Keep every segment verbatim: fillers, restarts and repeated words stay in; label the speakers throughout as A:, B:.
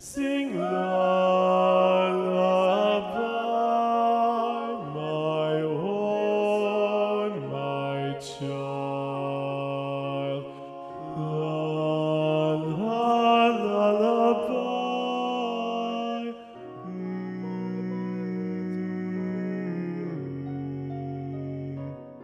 A: Sing lullaby, my own, my child. La, la, lullaby. Mm.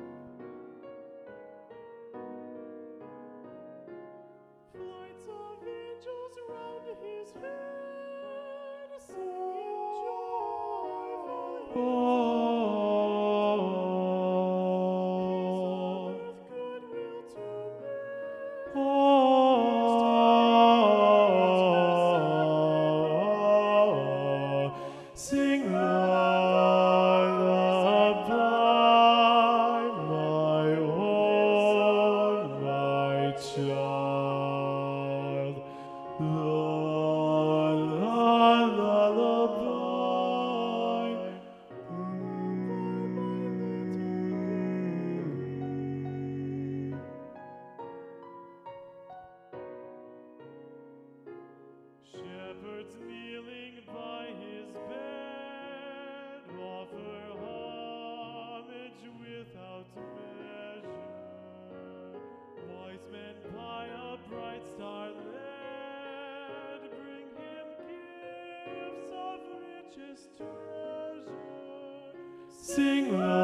A: Flights of angels round his head, singing joyfully. Oh, peace on earth, goodwill to men. Oh, sing lullaby, my own, my child. La, la, lullaby. Mm. Shepherds kneeling by his bed offer homage without measure. Wise men by a bright star led bring him gifts of richest treasure. Sing loud.